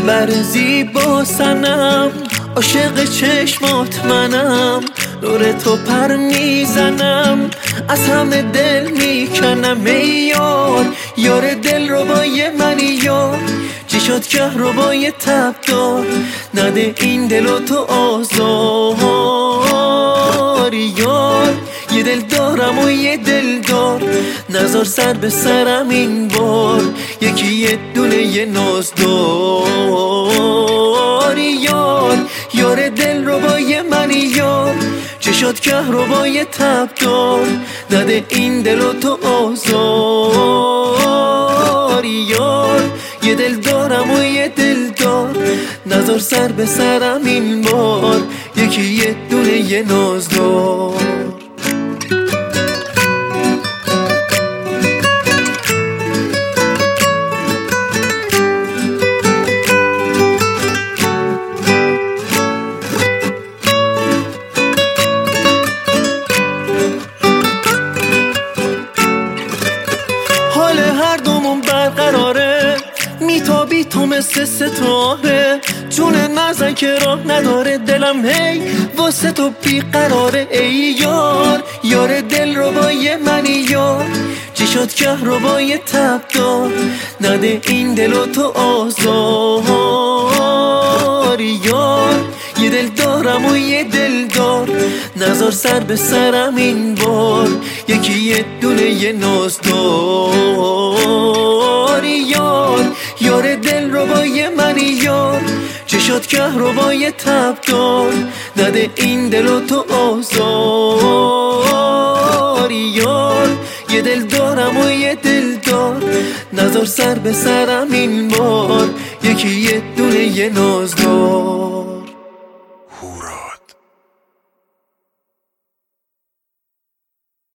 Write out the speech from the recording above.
دلبر زیبا سنم، عاشق چشمات منم، دور تو پر میزنم، از همه دل میکنم ای یار، یار دل ربای منی یار، چی شد که ربای تب دار، نده این دلو تو آزار یار، یه دل دارم و یه دل دار، نزار سر به سرم این بار، یکی یه دونه یه نازدار یار، یار دل ربای منی یار، چه شد که ربای تب دار، نده این دلو تو آزار یار، یه دل دارم و یه دل دار، نزار سر به سرم این بار، یکی یه دونه یه نازدار. حال هر دومون برقراره، میتابی تو مثل ستاره، جون نزن که راه نداره، دلم هی واسه تو بیقراره ای یار، یار دل ربای منی یار، چی شد که ربای تب دار، نده این دلو تو آزار یار، یه دل دارم و یه دل دار، نزار سر به سرم این بار، یکی یه دونه یه نازدار یار، یار دل ربای منی یار، چه شد که ربای تب دار، نده این دلو تو آزار یار، یه دل دارم و یه دل دار، نزار سر به سرم این بار، یکی یه دونه یه نازدار.